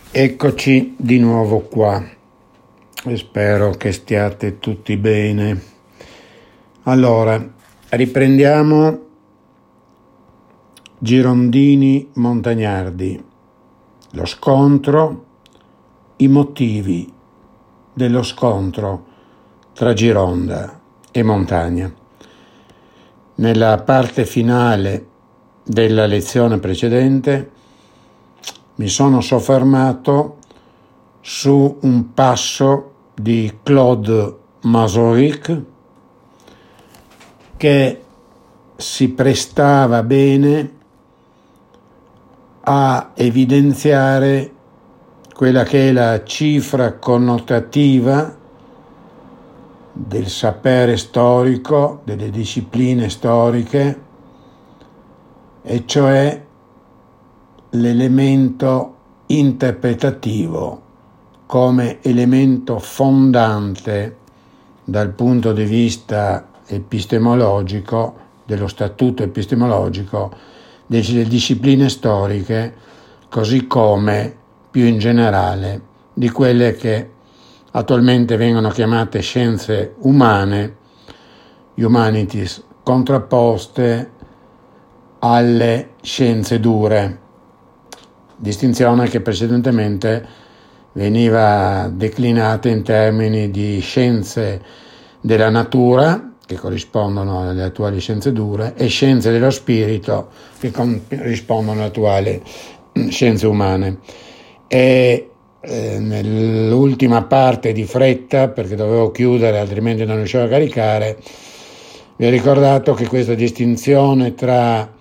Eccoci di nuovo qua e spero che stiate tutti bene. Allora, riprendiamo Girondini Montagnardi, lo scontro, i motivi dello scontro tra Gironda e Montagna. Nella parte finale della lezione precedente mi sono soffermato su un passo di Claude Masaryk che si prestava bene a evidenziare quella che è la cifra connotativa del sapere storico, delle discipline storiche, e cioè l'elemento interpretativo come elemento fondante dal punto di vista epistemologico, dello statuto epistemologico delle discipline storiche, così come più in generale di quelle che attualmente vengono chiamate scienze umane, humanities, contrapposte alle scienze dure, distinzione che precedentemente veniva declinata in termini di scienze della natura, che corrispondono alle attuali scienze dure, e scienze dello spirito, che corrispondono alle attuali scienze umane. E nell'ultima parte di fretta, perché dovevo chiudere altrimenti non riuscivo a caricare, vi ho ricordato che questa distinzione tra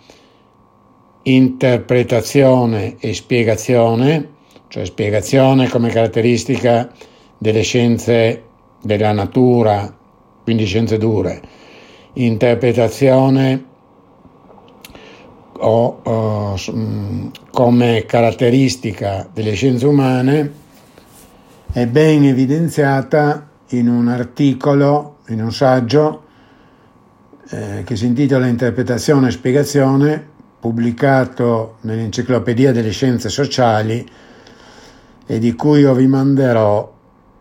interpretazione e spiegazione, cioè spiegazione come caratteristica delle scienze della natura, quindi scienze dure, interpretazione come caratteristica delle scienze umane, è ben evidenziata in un articolo, in un saggio che si intitola Interpretazione e spiegazione, pubblicato nell'Enciclopedia delle Scienze Sociali, e di cui io vi manderò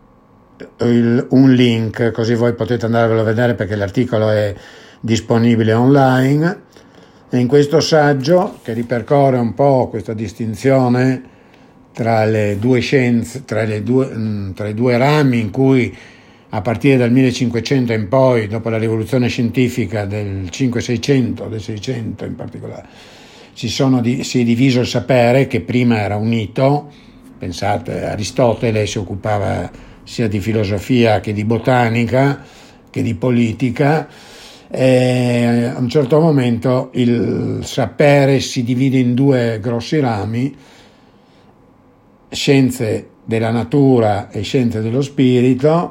un link, così voi potete andarvelo a vedere, perché l'articolo è disponibile online. E in questo saggio, che ripercorre un po' questa distinzione tra le due scienze, tra i due rami in cui a partire dal 1500 in poi, dopo la rivoluzione scientifica del 500-600, del 600 in particolare, si è diviso il sapere, che prima era unito. Pensate, Aristotele si occupava sia di filosofia che di botanica che di politica, e a un certo momento il sapere si divide in due grossi rami: scienze della natura e scienze dello spirito.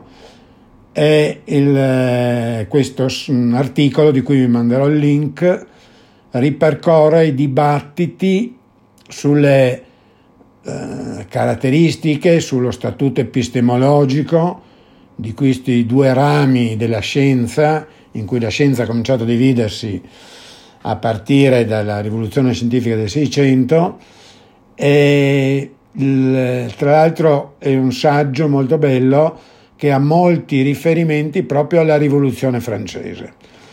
E questo articolo, di cui vi manderò il link, ripercorre i dibattiti sulle caratteristiche, sullo statuto epistemologico di questi due rami della scienza, in cui la scienza ha cominciato a dividersi a partire dalla rivoluzione scientifica del 600. E tra l'altro è un saggio molto bello che ha molti riferimenti proprio alla rivoluzione francese.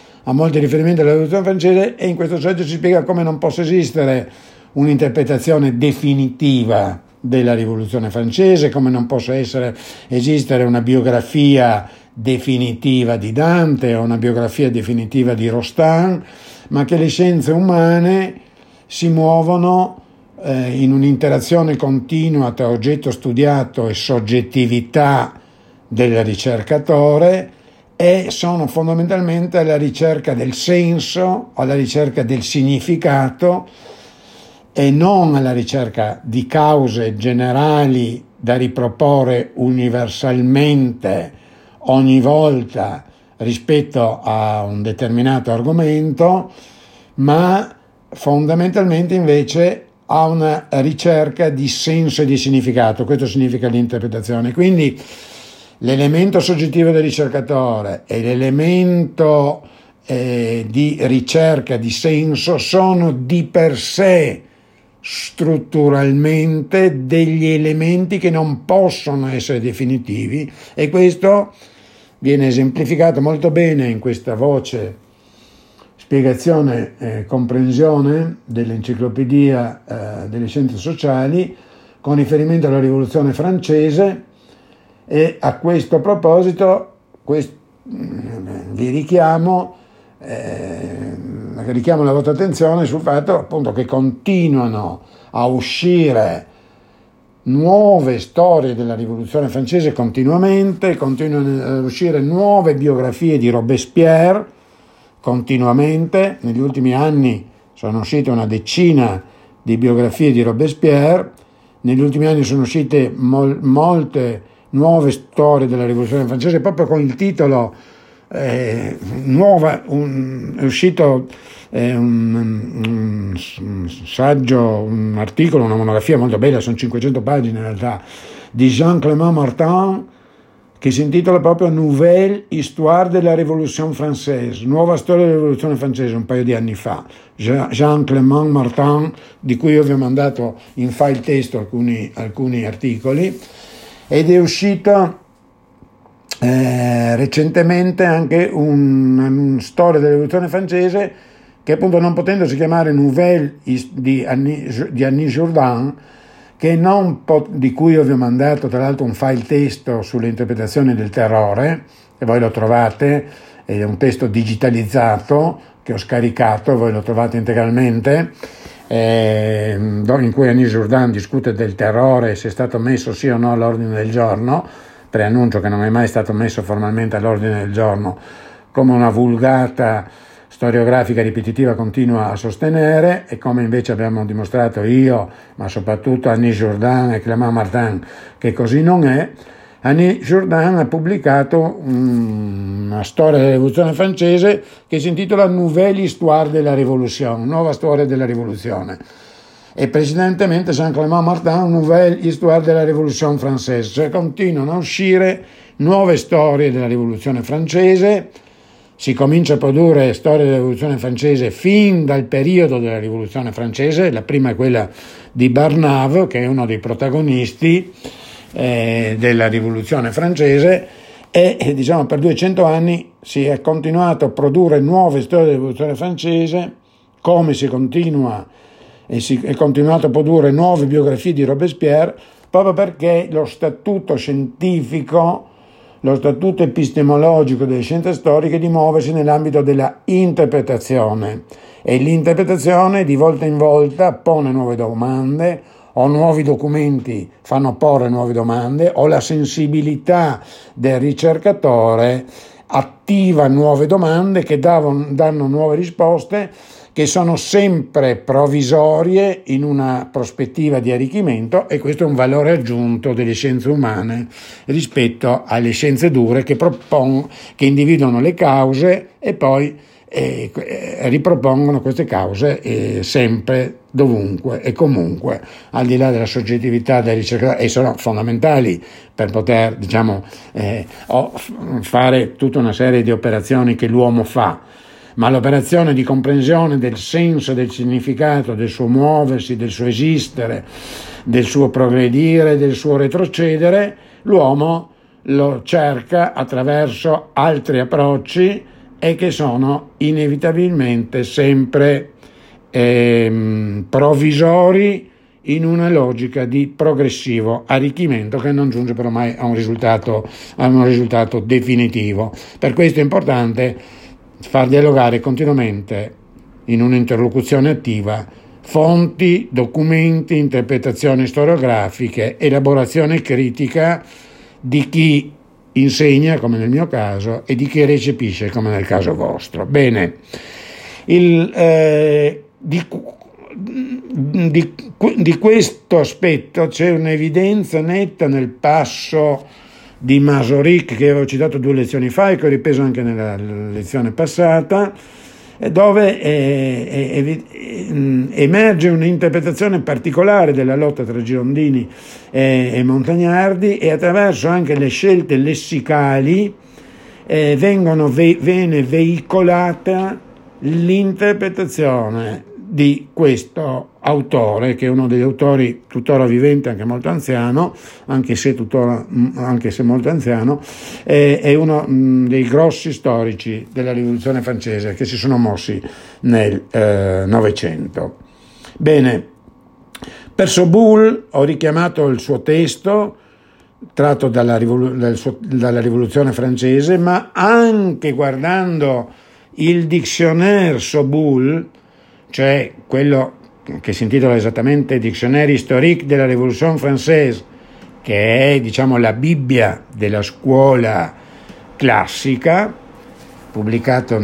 E in questo saggio si spiega come non possa esistere un'interpretazione definitiva della rivoluzione francese, come non possa esistere una biografia definitiva di Dante o una biografia definitiva di Rostand, ma che le scienze umane si muovono in un'interazione continua tra oggetto studiato e soggettività del ricercatore, e sono fondamentalmente alla ricerca del senso, alla ricerca del significato, e non alla ricerca di cause generali da riproporre universalmente ogni volta rispetto a un determinato argomento, ma fondamentalmente invece a una ricerca di senso e di significato. Questo significa l'interpretazione. Quindi l'elemento soggettivo del ricercatore e l'elemento di ricerca di senso sono di per sé strutturalmente degli elementi che non possono essere definitivi, e questo viene esemplificato molto bene in questa voce spiegazione e comprensione dell'Enciclopedia delle Scienze Sociali con riferimento alla Rivoluzione Francese. E a questo proposito vi richiamo la vostra attenzione sul fatto appunto che continuano a uscire nuove storie della Rivoluzione Francese continuamente, continuano ad uscire nuove biografie di Robespierre continuamente. Negli ultimi anni sono uscite una decina di biografie di Robespierre, negli ultimi anni sono uscite molte nuove storie della Rivoluzione Francese, proprio con il titolo è uscito un saggio, un articolo, una monografia molto bella, sono 500 pagine in realtà, di Jean-Clément Martin, che si intitola proprio Nouvelle Histoire de la Révolution Française, nuova storia della Rivoluzione Francese, un paio di anni fa. Jean-Clément Martin, di cui io vi ho mandato in file testo alcuni articoli, ed è uscita recentemente anche una storia della Rivoluzione Francese che, appunto, non potendosi chiamare Nouvelle di Annie Jourdain, di cui io vi ho mandato tra l'altro un file testo sulle interpretazioni del terrore, e voi lo trovate, è un testo digitalizzato che ho scaricato, voi lo trovate integralmente, in cui Annie Jourdain discute del terrore, se è stato messo sì o no all'ordine del giorno. Preannuncio che non è mai stato messo formalmente all'ordine del giorno, come una vulgata storiografica ripetitiva continua a sostenere, e come invece abbiamo dimostrato io, ma soprattutto Annie Jourdain e Clément Martin, che così non è. Annie Jourdain ha pubblicato una storia della Rivoluzione Francese che si intitola Nouvelle Histoire de la Révolution, nuova storia della rivoluzione, e precedentemente Jean-Clément Martin, Nouvelle Histoire de la Révolution Française, cioè continuano a uscire nuove storie della Rivoluzione Francese. Si comincia a produrre storie della Rivoluzione Francese fin dal periodo della Rivoluzione Francese. La prima è quella di Barnave, che è uno dei protagonisti della Rivoluzione Francese, e diciamo per 200 anni si è continuato a produrre nuove storie della Rivoluzione Francese, come si continua e si è continuato a produrre nuove biografie di Robespierre, proprio perché lo statuto scientifico, lo statuto epistemologico delle scienze storiche di muoversi nell'ambito della interpretazione, e l'interpretazione di volta in volta pone nuove domande, o nuovi documenti fanno porre nuove domande, o la sensibilità del ricercatore attiva nuove domande che danno nuove risposte, che sono sempre provvisorie in una prospettiva di arricchimento, e questo è un valore aggiunto delle scienze umane rispetto alle scienze dure che individuano le cause e poi ripropongono queste cause sempre, dovunque e comunque, al di là della soggettività dei ricercatori, e sono fondamentali per poter, fare tutta una serie di operazioni che l'uomo fa. Ma l'operazione di comprensione del senso, del significato, del suo muoversi, del suo esistere, del suo progredire, del suo retrocedere, l'uomo lo cerca attraverso altri approcci, e che sono inevitabilmente sempre provvisori in una logica di progressivo arricchimento che non giunge però mai a un risultato definitivo. Per questo è importante far dialogare continuamente, in un'interlocuzione attiva, fonti, documenti, interpretazioni storiografiche, elaborazione critica di chi insegna, come nel mio caso, e di chi recepisce, come nel caso vostro. Bene, di questo aspetto c'è un'evidenza netta nel passo di Masaryk, che avevo citato 2 lezioni fa e che ho ripreso anche nella lezione passata, dove emerge un'interpretazione particolare della lotta tra Girondini e Montagnardi, e attraverso anche le scelte lessicali viene veicolata l'interpretazione di questo autore, che è uno degli autori tuttora vivente, anche molto anziano, anche se molto anziano, è uno dei grossi storici della rivoluzione francese che si sono mossi nel Novecento. Bene, per Soboul ho richiamato il suo testo tratto dalla rivoluzione francese, ma anche guardando il Dictionnaire Soboul, cioè quello che si intitola esattamente Dictionnaire historique de la Révolution française, che è, diciamo, la Bibbia della scuola classica, pubblicato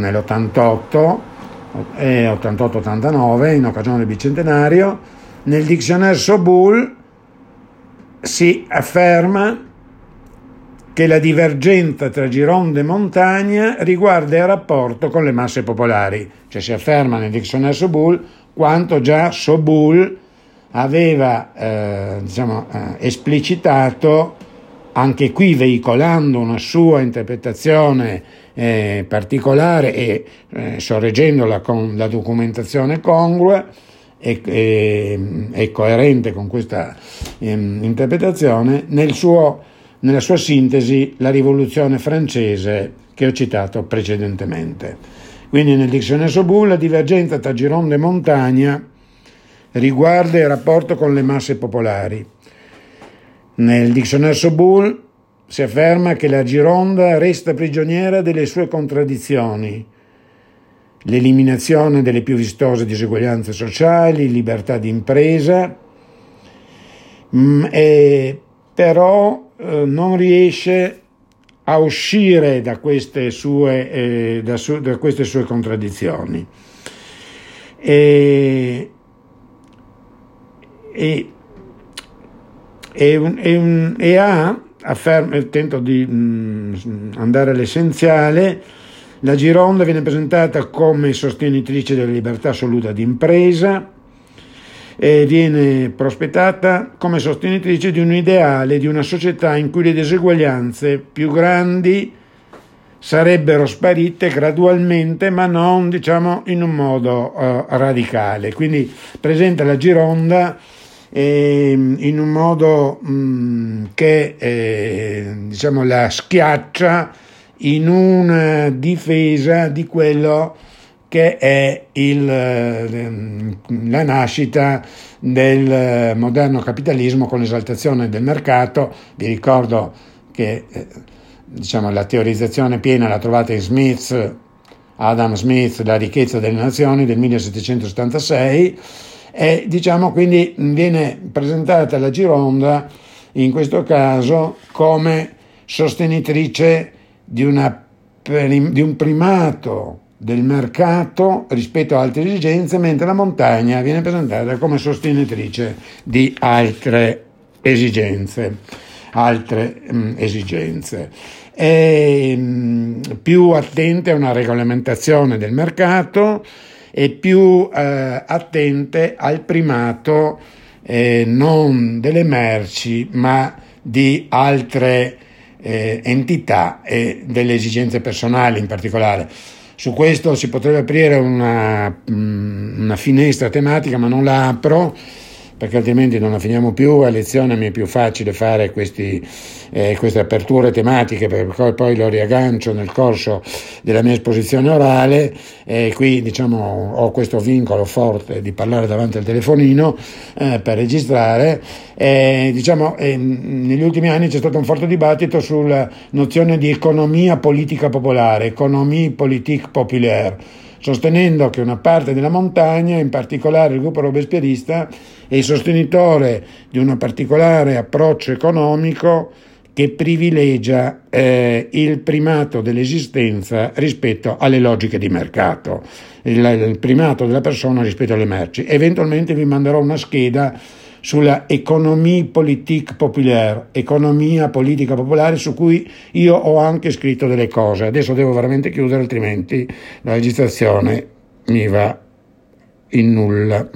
nell'88-89 in occasione del bicentenario. Nel Dictionnaire Soboul si afferma che la divergenza tra Gironde e Montagna riguarda il rapporto con le masse popolari, cioè si afferma nel Dictionnaire Soboul quanto già Soboul aveva esplicitato, anche qui veicolando una sua interpretazione particolare e sorreggendola con la documentazione congrua e coerente con questa interpretazione, nella sua sintesi, la rivoluzione francese che ho citato precedentemente. Quindi nel Dictionnaire Soboul la divergenza tra Gironde e Montagna riguarda il rapporto con le masse popolari. Nel Dictionnaire Soboul si afferma che la Gironda resta prigioniera delle sue contraddizioni: l'eliminazione delle più vistose diseguaglianze sociali, libertà di impresa, però non riesce a uscire da queste sue contraddizioni. Tento di andare all'essenziale. La Gironda viene presentata come sostenitrice della libertà assoluta di impresa e viene prospettata come sostenitrice di un ideale, di una società in cui le diseguaglianze più grandi sarebbero sparite gradualmente, ma non, diciamo, in un modo radicale. Quindi presenta la Gironda in un modo che la schiaccia in una difesa di quello che è la nascita del moderno capitalismo con l'esaltazione del mercato. Vi ricordo che la teorizzazione piena l'ha trovata in Adam Smith, La ricchezza delle nazioni del 1776, e quindi viene presentata la Gironda in questo caso come sostenitrice di un primato del mercato rispetto a altre esigenze, mentre la Montagna viene presentata come sostenitrice di altre esigenze. È più attente a una regolamentazione del mercato e più attente al primato non delle merci ma di altre entità e delle esigenze personali in particolare. Su questo si potrebbe aprire una finestra tematica, ma non la apro perché altrimenti non la finiamo più. A lezione mi è più facile fare queste aperture tematiche, perché poi lo riaggancio nel corso della mia esposizione orale, e qui ho questo vincolo forte di parlare davanti al telefonino per registrare. Negli ultimi anni c'è stato un forte dibattito sulla nozione di economia politica popolare, economie politique populaire, sostenendo che una parte della Montagna, in particolare il gruppo robespierrista, è il sostenitore di un particolare approccio economico che privilegia il primato dell'esistenza rispetto alle logiche di mercato, il primato della persona rispetto alle merci. Eventualmente vi manderò una scheda sulla economie politique populaire, economia politica popolare, su cui io ho anche scritto delle cose. Adesso devo veramente chiudere, altrimenti la registrazione mi va in nulla.